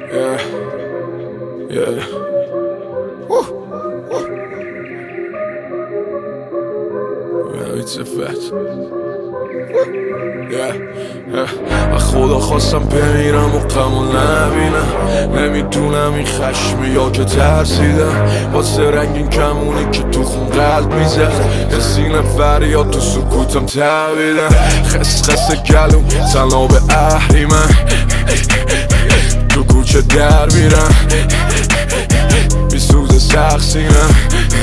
Yeah, yeah. Woo, woo. Yeah, it's a fact. از خدا خواستم بمیرم و غمو نبینم. نمیدونم این خشمه یا که ترسیدم، واسه رنگین کمونی که تو خون قلب میزد. یه سینه فریاد تو سکوتم تبیدم. خس گلوم تنها به اهریمن، تو کوچه در میرم میسوزه سخت سینم.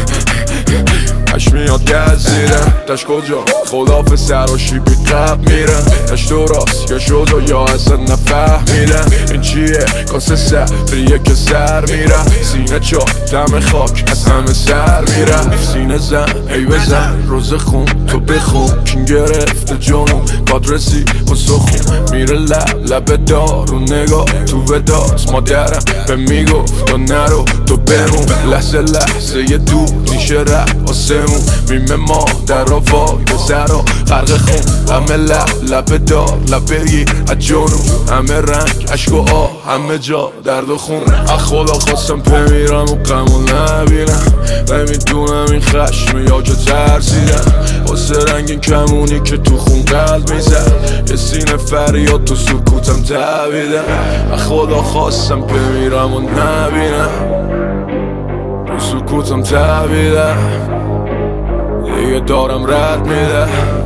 میاد گل زیرم دشت کجا خدافه سراشی بی قبل میرم. دشت تو راست یا شد و یا اصلا نفهمیدم این چیه کاسه سریه که سر میرم. سینه چا دم خاک از همه سر میرم. سینه زن هی بزن روز خون تو بخون کین گرفته جانو بادرسی و سخون میره لب دار و نگاه تو وداست. مادرم به میگفت تو نرو تو بمون. لحظه یه دور میشه رفت آسمون. میمه مادر را وای به سرا غرق خون. همه لب دار لبگی از جنون. همه رنگ عشق و آه همه جا درد و خون. از خدا خواستم بمیرم و غمو نبینم. نمیدونم این خشمه یا که ترسیدم، واسه رنگین کمونی که تو خون قلب میزد. یه سینه فریاد تو سکوتم تبیدم. از خدا خواستم بمیرم و نبینم، تو سکوتم تبیدم. دیگه دارم رد میده.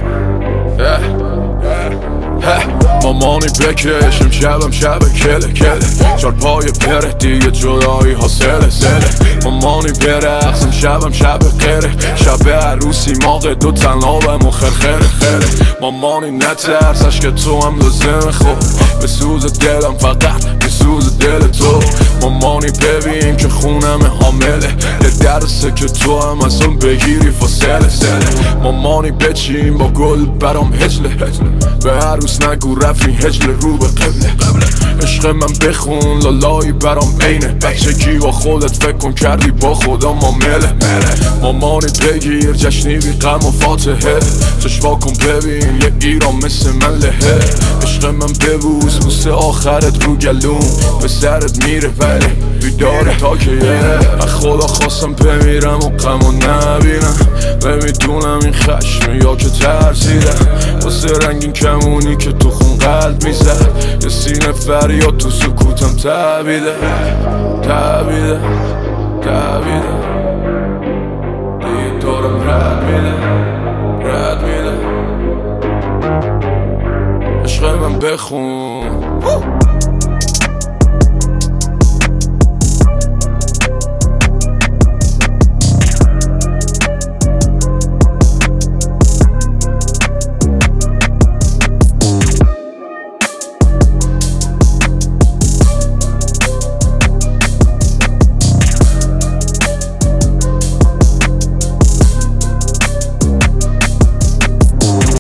مامانی بکشم شبم شب کله چار پای پره دیگه جدایی ها سله مامانی برقصم شبم شب قره. شب عروسی ماغ دو تنابم و خرخره. مامانی نترسش که تو هم لازم خوب به سوز دلم فقط به سوز دل تو. مامانی ببین که خونم حامله، یه درسه که تو هم از اون بگیری فاصله. مامانی بچین با گل برام هجله، به عروس نگو رفی هجله رو به قبله. عشق من بخون لالایی برام عینه، بچگی با خودت فکر کن کردی با خدا معامله. مامانی بگیر جشنی بی غم و فاتحه، چشوا کن ببین یه ایران مثل من لهه. عشق من ببوس بوسه آخرت رو گلوم، به سرت میره ولی بیداره تا که از خدا خواستم بمیرم و غمو نبینم. نمیدونم این خشمه یا که ترسیدم، واسه رنگین کمونی که تو خون قلب میزد. یه سینه فریاد تو سکوتم تبیده. دیگه دارم رد میده. عشق من بخون